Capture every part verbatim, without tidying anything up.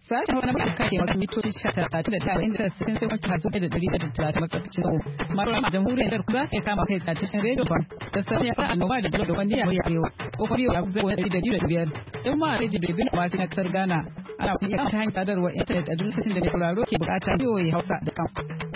Sashen wani mai kake wata mitoci sha talatin da tara inda sun sai wata hazu da dari da talatin matsakacin tsawo. Mara a jamhuriyar Nijar kuma ya kama kai tashin rediyo ban da sanya ta annoba da da wani ya arewa ko kuma yau abu zai dari da biyu da biyar. In ma rediyo da bin wasu na kasar Ghana ana kuma iya ta hanyar sadarwar intanet a duk lokacin da mai sauraro ke bukata biyoyi Hausa da kan.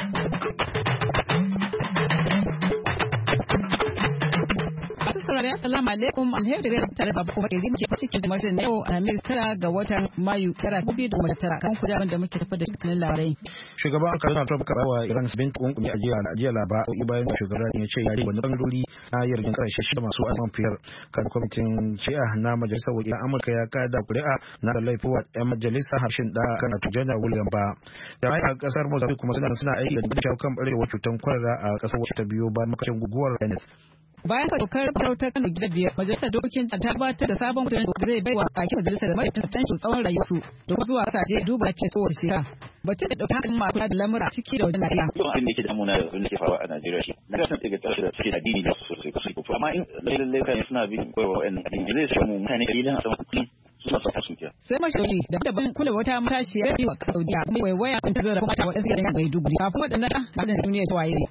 Assalamu alaikum alheri da tare da kuma ke rinke cikin mashin yau a mil tara ga watan Mayu tara dubu da tara kan kujaran da muke tafi da cikin labarai. Shugaban Donald Trump ka bawa Iran sabin kunkumi a jiya a jiya labarai bayan da shugaban ya ce ya yi wani bangarori na yarjejin karshe shida masu azman fiyar kan kwamitin shi'a na majalisar wakilan Amurka ya kada kuri'a na da laifuwa yan majalisar harshen da kan Attorney William ba. Da mai a kasar Mozambique kuma suna suna aiki da shawo kan barewar cutar kwalara a kasar wacce ta biyo bayan makashin guguwar Kenneth. Bayan ka dokar farautar Kano gida biyar, majalisar dokokin ta tabbatar da sabon mutum da zai baiwa kakin majalisar da ma'aikatan tansu tsawon rayuwarsu da kuma zuwa kasashe duba lafiyar kowace shekara. Batun da ɗauka hankalin masu da lamura ciki da wajen Najeriya. Yawan abin da yake damuna da wanda ke faruwa a Najeriya shi. Na ga san daga ƙarshe da suke da dini da su sosai sosai. Amma in lallai kan suna bin koyarwa wa'annan addini zai samu mutane kalilan a sama kuɗi suna sa su kiya. Sai mashauri da daban kula wata matashi ya yi wa Saudiya kuma waiwaya ta zara kuma ta wadansu gidan bai dubu. Kafin waɗannan ba da duniya ta waye.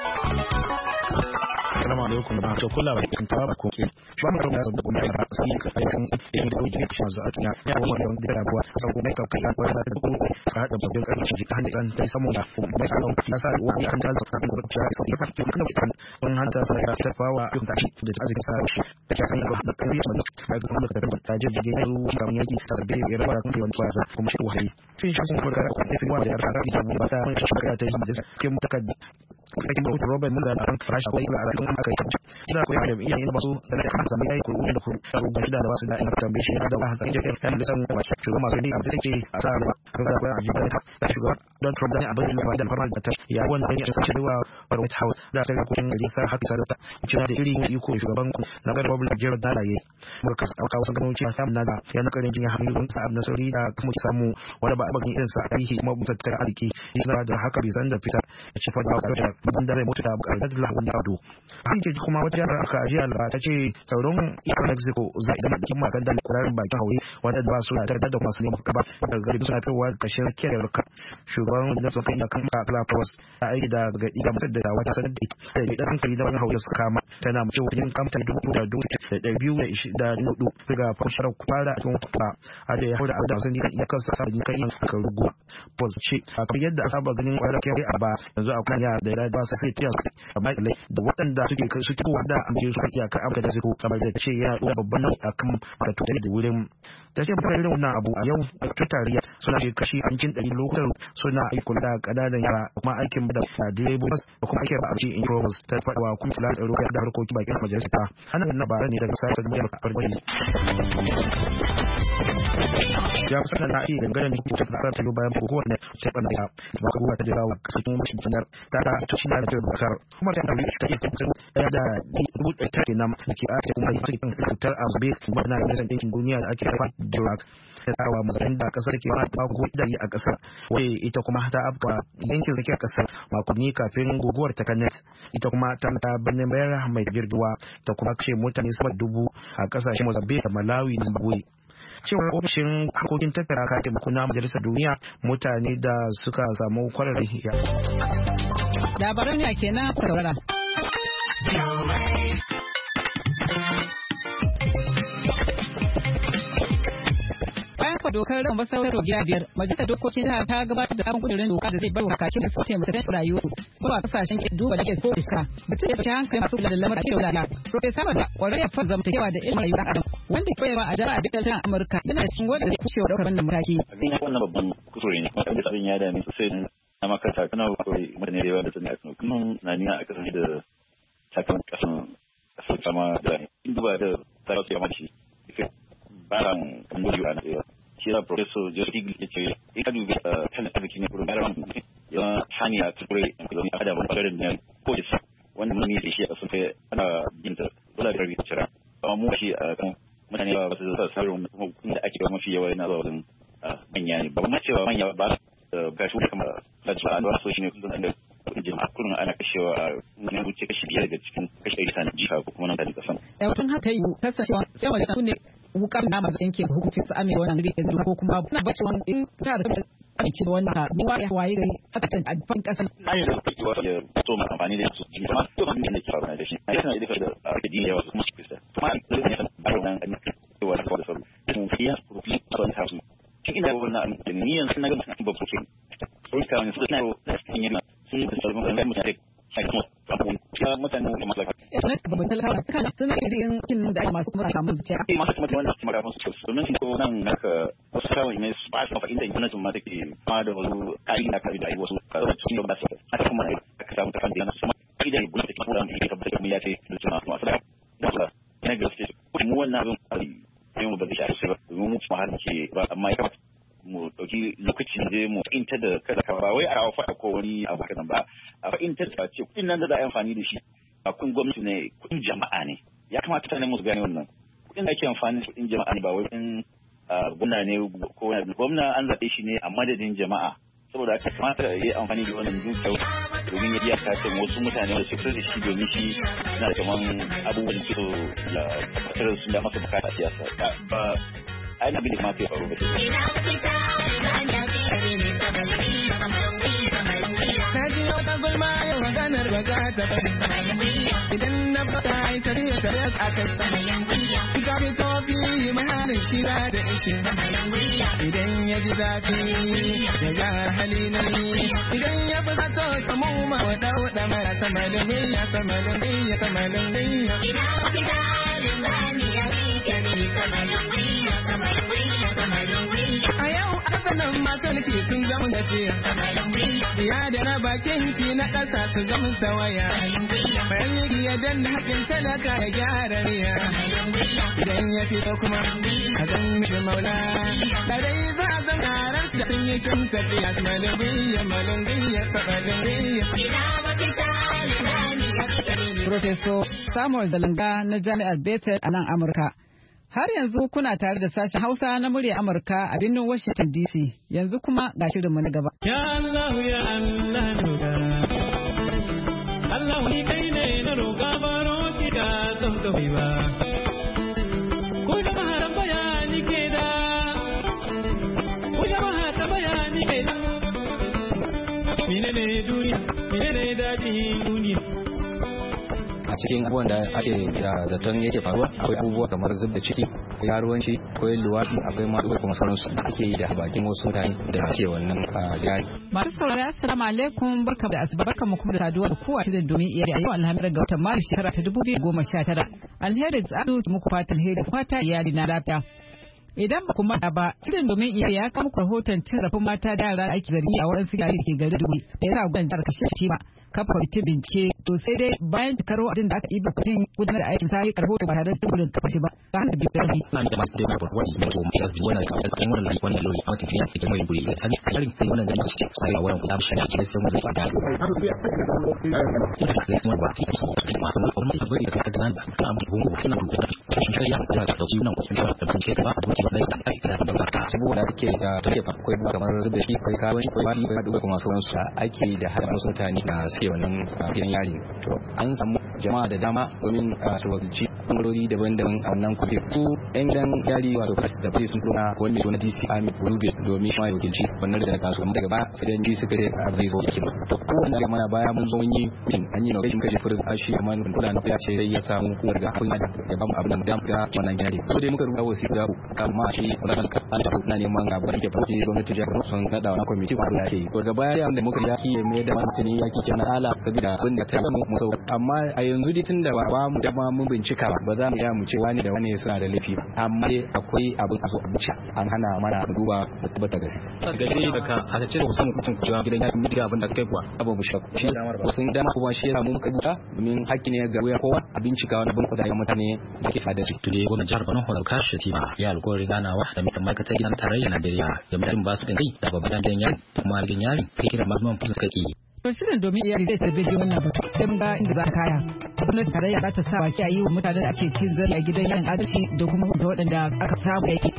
Assalamu alaikum da to kula ba kin tawa ko ke shi ba mu da da kuma da sai ka ayyukan idan da wuce shi za a tunya ya wannan da da rabuwa sai kuma kai kai ko da ku ka hada sabbin karfi shi kan da kai samu da kuma sai na sa wani an ta zaka ko ta sai ka ki kana kan wannan hanta sai ka tafawa yin da shi da ta zaka sa shi da ka san da kai ya da ka ga samu da ta je da yaro kamar yaki ta da ya rawa kan kai wannan fasa kuma shi wahayi sai shi sun fara da kai wa da ka da mu ba ta shi ka ta yi da ke mutakaddi kakin da Robert Mugabe da an fara shi a ranar aka yi ina koyi da iyayen da basu da kan samu yayi ko da ku da rubuta da basu da ina tambaye shi da wannan sai da kan da san da shugaban masu ni abin da take a sa ba kan da bayan ajiyar da shugaban Don Trump da abin da da farman da ta ya wannan ne sai da wa White House da ta kucin da sa haka sa da cewa da irin iko shugaban ku na ga Republic Jared Dalaye murka sauka wasu ganin cewa samu naga ya na karin jinya hannu sa abin sauri da kuma samu wanda ba abin irin sa aiki kuma mutattar arziki yana da haka bai san da fitar ya ci fada da ban da zai mutu da bukatar da wanda ado hanke kuma wata jihar aka ajiya ta ce tsaron ikon Mexico zai idan da kima kan da kurarin bakin haure wanda ba su da da masu neman gaba daga gari suna fitowa kashin kiyar ka shugaban da suka yi kan kala post a aiki da ga idan mutum da wata sanar da da hankali da wani haure suka kama tana mace wajen kamta dubu da dubu da biyu da hudu daga fasharar kwara a cikin wata a da ya hau da abu da sun yi kan iya kansa sa da kan yin aka rugu post ce a kamar yadda aka saba ganin kwara kai a ba yanzu akwai yara da ya ba su sai tiya a bakin da waɗanda suke suke kowa da amince su kan iyakar amurka da su kamar da ce yana ɗora babban nau'i akan wato da wurin ta ce bayan irin wannan abu a yau a tutariya suna ce kashi hamsin ɗari lokutan suna aikin da ƙananan yara kuma aikin da direbobus da kuma aikin abinci in robus ta faɗa wa kuma tilan tsaro da harkokin bakin majalisar ta hannun na bara ne daga sashen muryar farfari ya kusa na iya dangane da kuma ta ta yi bayan buguwar ne ta ɓanda ya ba ka guwa ta da rawa kasashen mashi janar ta ta tuci na da ta kasar kuma ta tauri ta ke sai ɗaya da dubu ɗaya ta ke nan da ke ake kuma yi cikin cutar azabe kuma na yi ɗinkin duniya da ake haifar drug ta tarawa mazarin da kasar ke ma ta ko idari a kasar wai ita kuma ta afka yankin zakiyar kasar makonni kafin guguwar ta kanet ita kuma ta ta birnin bayar mai girgiwa ta kuma kashe mutane sama dubu a kasashen Mozambique da Malawi da Zimbabwe cewar ofishin harkokin tattara katin na majalisar duniya mutane da suka samu kwararri ya labaran ne kenan saurara dokar ran masaurar rogiya biyar majalisar dokokin jihar ta gabatar da sabon kudirin doka da zai bar wa kakakin da suke mutan rayuwa zuwa kasashen duba da ke ko iska mutum ya ta hankali masu kula da lamarin da wala professor da kwararre fa zamantakewa da ilimin rayuwar adam wanda ke koyarwa a jami'ar Bitel ta Amurka yana cikin wanda zai kushewa daukar wannan mataki abin wannan babban kusuri ne wanda abin ya dame sosai na makasa kana koyi mutane da yawa da sani a kan kuma na niyya a kasance da sakamakon kasan kasar kama da duba da sarrafa ya mace baran kandoji a Najeriya shi da professor Joseph Stiglitz ya ce in ka dubi kan arziki ne kuma bayan yawan hanya ta kure in kuma a da bangaren ne ko da wanda mun yi shi a sun kai ana yin ta dole da rubuta cira amma mu shi a kan mutane ba su da sarrafa kuma da ake ba mafi yawa yana zuwa wajen manya ne ba ma cewa manya ba ga shi kuma da cewa da so shi ne kun da jama'a kullum ana kashewa ne wuce kashi biyar daga cikin kashi ɗari na jiha ko kuma nan da kasan eh tun haka yi kasancewa sai wajen ne wukar na maza yanke hukuncin su amince wannan rike ko kuma na bace wani in ta da amince da wannan ruwa ya waye gari aka tantance a fannin kasan na yi da kiwa ya to ma amfani da su kuma to ban da ke fara da shi a yana da da ake din yawa kuma shi kisa kuma a lokacin da ba ran an yi wa da sabu mun fiya rufi son ta su ina wannan ni yanzu na ga mutum ba fuke sai ka wani suna da sun yi sun da sabon kan mutane sai kuma kuma mutane da maslaka ina ka babban talaka kana suna irin kin da masu kuma samu zuciya eh masu kuma wannan kuma ga musu domin shi ko nan naka wasu kawai ne su ba su fa inda internet ma take ma da wasu kai da kai da ai wasu kawai cikin da su aka kuma aka samu ta kan da sama kai da gudu da kuma da ka tabbata ya ce da kuma masu da wala ina ga su mu wannan abin ai mu ba da shi ba mu mu har ke ba amma ya mu dauki lokacin da mu inta da kada ka ba wai a rawa fada ko wani abu haka nan ba a inta da ce kudin nan da za a yi amfani da shi a kun gwamnati ne kudin jama'a ne ya kamata ta ne mu gane wannan kudin da ake amfani da kudin jama'a ne ba wai kudin gwamna ne ko wani gwamna an zaɓe shi ne a madadin jama'a saboda haka kamata ya yi amfani da wannan dukiyar domin ya biya kacin wasu mutane da suka da shi domin shi na da kaman abubuwan da so ya tabbatar su da masa bukata siyasa ba ai na bi da ma kai faru ba Kaji wata gulma yau maganar ba za ta bari. Idan na fata ai shari'a shari'a a kai. Ika bi tofi mahalin shi na da ishe. Idan ya ji zafi ya ja hali na yi. Idan ya fi zato ta mu ma wa dauɗa mara samalin ya samalin ya samalin ya. Ina fita limani ya rike ni samalin ya samalin ya samalin ya. A yau asanan matan ke sun zama gafiya. Ya da na bakin ki na ƙasa su zama tawaya. Bayan yi ya danna haƙin talaka ya gyara riya. Idan ya fito kuma a zan mishi maula. Ɗarai za a zan harar da sun yi tun tafiya. Malumbiya, malumbiya, malumbiya. Professor Samuel Dalanga na Jami'ar Bethel a nan Amurka. Har yanzu kuna tare da sashen Hausa na murya Amurka a birnin Washington D C. Yanzu kuma ga shirinmu na gaba. Ya Allah ya Allah roƙa. Allah ni kai ne na roƙa baro ki da son ka ba. Ko da maharan bayani ke da. Ko da mahata bayani ke da. Mine ne duniya, mine ne daɗi duniya. A cikin abubuwan da ake da zaton yake faruwa akwai abubuwa kamar zub da ciki, akwai yaruwanci, akwai luwaɗi, akwai maɗuwa kuma sauransu da ake yi da bakin wasu mutane da ke wannan jari. Masu saurari assalamu alaikum barka da asuba barka mu kuma da saduwa da kowa shirin domin iyali a yau alhamdulillah ga watan Maris shekara ta dubu biyu da goma sha tara. Alheri tsadu muku fatan alheri fata iyali na lafiya. Idan ba ku mata ba, cikin domin iya ya kama rahoton cin rafin mata da yara aiki zargi a wurin sigari da ke gari Dubai da ya sa gudan jihar kashe shi ba. Kafa kwamitin bincike to sai dai bayan cikaro abin da aka ɗiba kudin gudanar da aikin sai karhoto ba tare da gudun kafa shi ba. Ga hannun biyu ɗari. Na da masu daina barwa da mutum ya zuwa wannan kawai kan wannan laifin wannan lori a wata fiye da mai guri da sani a yarin kai wannan da masu ce a yawa wurin kula shi da cikin sai mu zai fada. Ya sun ba ta ce ma kuma kuma ta bari da ka gana ba ta amma hungu suna rubuta shi sai ya fara da dauki nan kuma da bincike ba a buci ba da ai da da ka saboda ake da take fa akwai kamar zuba shi akwai kawai akwai wani akwai duka kuma sauransu da ake da har wasu mutane na suke wannan gidan yari to an samu jama'a da dama domin su wakilci bangarori daban-daban a wannan kuɗi su yan gidan yari wato kas da bai sun tuna wani mai suna D C Ahmed Rube domin shi ma ya wakilci wannan da kasu daga baya sai dan ji suka da zai zo cikin to ko wanda ga mana baya mun zo mun yi tin an yi nauyin kaje furis ashi amma mun kula na ya ce sai ya samu kuwar ga akwai ya ba mu abin da ga wannan gari ko dai muka rubuta wasu da amma shi wannan an ta na neman ga barke farki gwamnati jihar sun nada wannan committee ba da ke to ga baya da muka yaki mai da mutane yaki kenan ala saboda abin da ta mu mu amma a yanzu dai tunda ba mu da mun bincika ba za mu iya mu ce wani da wani suna da laifi amma akwai abin a zo a bincika an hana mana duba tabbata gaskiya gare da ka aka ce ku samu kucin kujewa gidan yakin mutiga abin da kai kuwa abu mu shakku shi wasu dama kuma shi yana mu muka buta domin hakki ne ga wuya kowa a bincika wani bin kudayen mutane da ke fada shi to dai gwamnatin jihar Borno Hodal Kashi Tima ya alƙawarin ganawa da mai ma'aikatar gidan tarayya Najeriya da mutum ba su kan kai da babban gidan yari kuma gidan yari kai kira mazman fuska kake To shirin domin iyali zai tarbe ji wannan batu sai mun ga inda za ka kaya. Gwamnati tarayya za ta sa baki a yi wa mutanen da ake cin zarafi a gidan yarin adalci da kuma da waɗanda aka samu yake.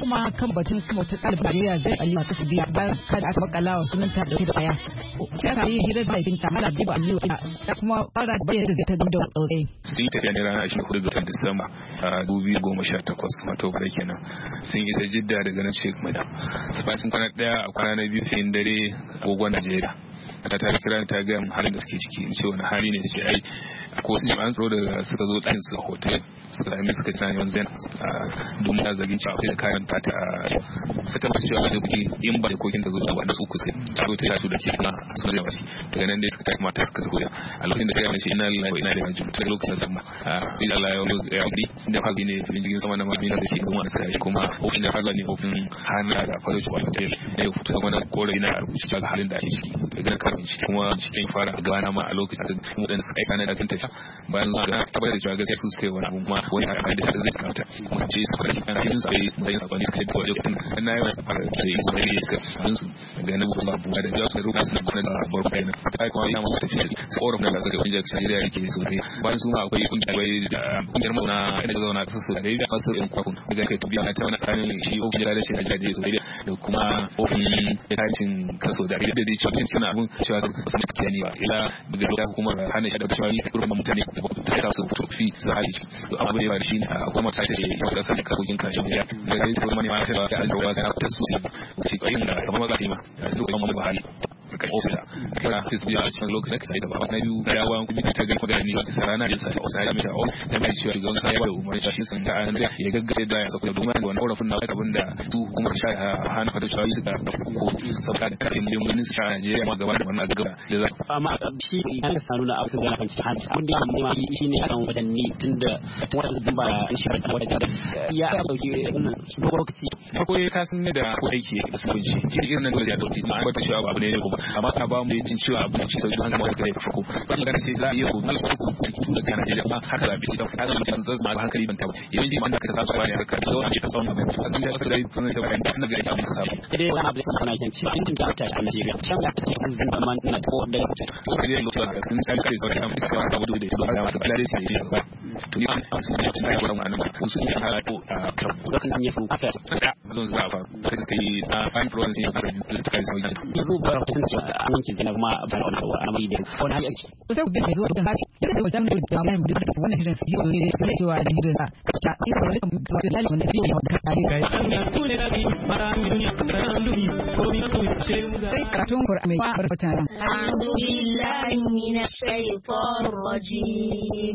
kuma kan batun kuma ta ɗalibin Najeriya zai Aliyu ta biya bayan kada aka makala wa sunan ta dauke da baya. Ta ka yi hira da binta Malam Biba Aliyu ta kuma fara bayyana da ta da tsaure. Sun tafiya ne ranar ashirin da hudu ga watan Disamba a dubu biyu da goma sha takwas wato bare kenan. Sun isa Jidda daga nan Sheikh Madam. Sun kwana daya a kwana na biyu fiye dare agogon Najeriya. ta ta kira ta ga halin da suke ciki in ce wani hali ne ce ai ko su jami'an tsaro da suka zo ɗakin su a hotel suka sami suka tsaya yawan zena domin a zargin cewa da kayan ta ta su tabbata cewa zai kuke in ba da kokin ta zo da wanda su uku sai ta zo ta yato da ke kuma su zai bashi daga nan dai suka tashi mata suka tafi a lokacin da ta gane shi ina lillahi wa ina ilaihi raji'un ta lokacin sama ila Allah ya yi da fazi ne filin jirgin sama na mamina da ke goma da suka yi kuma ofin da faza ne ofin hana da fazo shi hotel da ya fito wani korai na rubuci ga halin da ake ciki daga karin shi kuma cikin fara gana ma a lokacin da mutane suka aika na da kinta bayan zuwa tabbatar da cewa gaskiya su suka yi wani abu kuma wani a da zai kamata kuma ce su fara cikin yin sai zai saba ne suka yi da lokacin dan na yi wasu fara da yi su ne suka abin su ga nan ba bu da ya su rubuta su kuma da bar kai na ta kuma ina mata tafiya sai orum da suka yi jaka Najeriya yake so ne bayan su ma akwai kungiya bai da kungiyar mauna ina da zauna kasar su da da kasar in kwakun daga kai tubiya na ta wani tsarin shi ofin da shi Najeriya da su da kuma ofin da kacin kaso da da da cewa cikin abun cewa su suke ne ba ila daga lokacin hukumar hana shi da cewa ni kurban mutane da ta kawo su to fi za a yi to amma bai bari shi akwai mata ta ce yau da sanin karokin kashin ya da dai sai kuma ne ma ta ba ta alƙawari sai ta su su ko yin da kamar ba ta ma su ko mun ba hali kai ofisa kira fisbi a cikin lokacin da sai da baba na biyu da yawa kuma ta ga magana ni wata sarana da sai ofisa ya mita ofisa da mai cewa shugaban sai ya bada umarni shi sun ga an ya gaggace da ya sako da domin wannan orafin na abin da su hukumar sha hana fata shawi suka ko saboda da kafin miliyoyin su sha Najeriya ma gaba da wannan gaba da za amma shi an ka sanu na abu da kan ci hali abin da ya ma shi ne akan wadanni tunda wannan zamba shi da wata ya dauki wannan lokaci farko ya kasan ne da ko aiki da su kunci shi irin nan da ya dauki ma ba ta shi abu ne ne kuma amma ka ba mu jin cewa abin ci sauki an gama da kai farko sai ga shi za a yi ko mal su ku da kana Najeriya amma haka da biki da ka zama cikin zazzabi ma hankali ban ta ba yayin da man da ka saba bane ka zo a cikin tsawon abin a sun da su da sun da bayan da ga ita mun saba dai wannan abin da kana yin ci in tun da ta a Najeriya shan da ta kan zan man na ko da to sai dai lokacin da sun sai kai sai an fiska da gudu da ita ba masu balare sai ji ba to ni an sun da tun da wannan nan su ne hala to a kan lokacin an yi fu affair don zuwa fa kai kai a fine florence ne a review da kai sai yanzu ba ta tun amincin da kuma ba wannan wa amai da wani hali ake to sai da zuwa da haci da wajen da da mai da wannan shirin sai ko ne sai cewa da hirin sa ta ita da wasu lalle wanda biyo ya da kai kai to ne da bi mara duniya sanan dubi ko mi so sai mu ga karatun Qur'ani ba barkata a'udhu billahi minash shaitanir rajim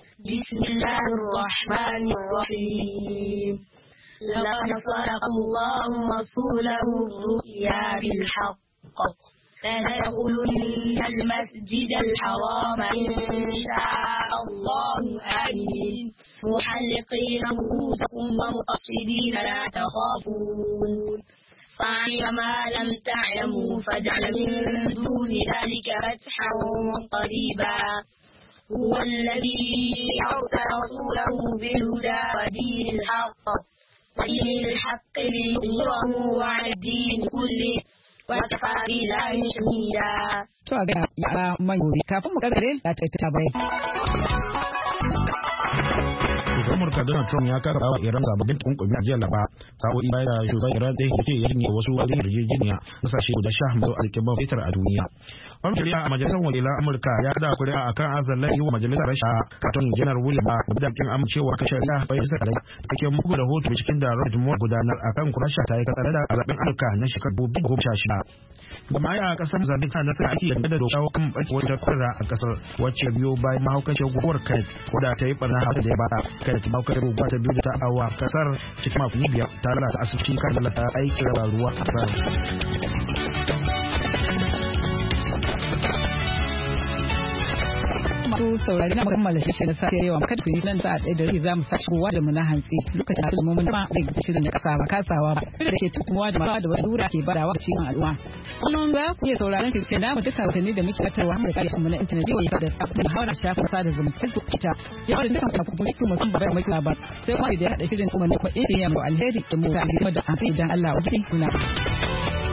bismillahir rahmanir rahim لقد صدق الله رسوله الرؤيا بالحق لتدخلن المسجد الحرام إن شاء الله آمنين محلقين رؤوسكم ومقصرين لا تخافون فعلم ما لم تعلموا فجعل من دون ذلك فتحا قريبا هو الذي أرسل رسوله بالهدى ودين الحق ودين الحق ليظهره على الدين كله وكفى بالله شهيدا. To a ga yara mai gobe kafin mu karkare da ta ta bai. Amurka Donald Trump ya kara wa Iran sababbin takunkumi a jiya Laraba sa'o'i bayan da shugaban Iran ɗaya ya ce ya rinne wasu wani yarjejeniya kasashe guda sha masu alƙibar fetur a duniya. Wani shari'a a majalisar wakilan Amurka ya kada kuri'a a kan azallar yi wa majalisar rasha katon janar William ba da kin amincewa kan shari'a bai bisa kalai kake muku rahoto cikin da Robert Moore gudanar a kan kurasha ta yi kasar da zaben Amurka na shekarar dubu biyu da goma sha shida. Jama'a a kasar Mozambique ta nasa ake yadda da doka kan wata kurra a kasar wacce biyo bayan mahaukacin guguwar kai wadda ta yi barna haɗu da ya bata kai da mahaukacin guguwa ta biyu da ta awa kasar cikin makonni biyar ta lalata asibiti kan lalata aikin raba ruwa a kasar. Masu saurari na kammala shi da safe yawa kada ku yi nan za a ɗaya da rai za mu sa kowa da mu na hantsi lokacin da mu mun ba da shirin da kasawa kasawa ba da ke tukuwa da ma da wani dura ke badawa a cikin al'umma kullum za ku iya sauraron shi da mu duka watanni da muke fitarwa da ƙarshen mu na internet yau ya da da hawa shafin sada zumunta ta ya da dukan kafofin kuma sun ba mai labar sai kuma da ya hada shirin kuma da kuma injiniya mu alheri da mu ga da amfani dan Allah ubi na